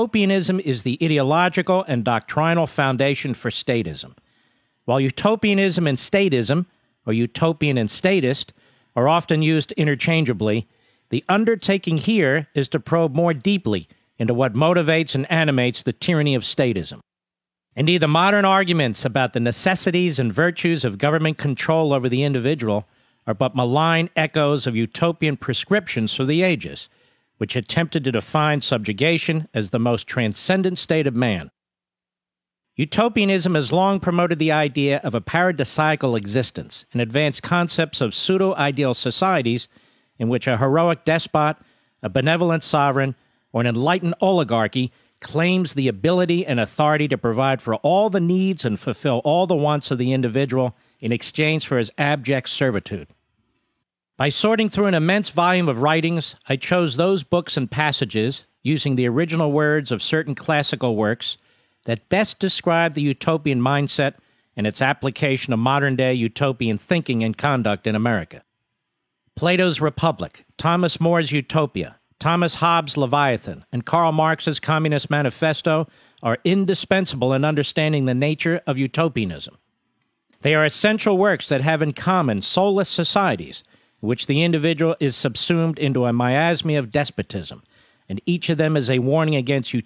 Utopianism is the ideological and doctrinal foundation for statism. While utopianism and statism, or utopian and statist, are often used interchangeably, the undertaking here is to probe more deeply into what motivates and animates the tyranny of statism. Indeed, the modern arguments about the necessities and virtues of government control over the individual are but malign echoes of utopian prescriptions for the ages, which attempted to define subjugation as the most transcendent state of man. Utopianism has long promoted the idea of a paradisiacal existence and advanced concepts of pseudo-ideal societies in which a heroic despot, a benevolent sovereign, or an enlightened oligarchy claims the ability and authority to provide for all the needs and fulfill all the wants of the individual in exchange for his abject servitude. By sorting through an immense volume of writings, I chose those books and passages, using the original words of certain classical works, that best describe the utopian mindset and its application of modern-day utopian thinking and conduct in America. Plato's Republic, Thomas More's Utopia, Thomas Hobbes' Leviathan, and Karl Marx's Communist Manifesto are indispensable in understanding the nature of utopianism. They are essential works that have in common soulless societies, in which the individual is subsumed into a miasma of despotism, and each of them is a warning against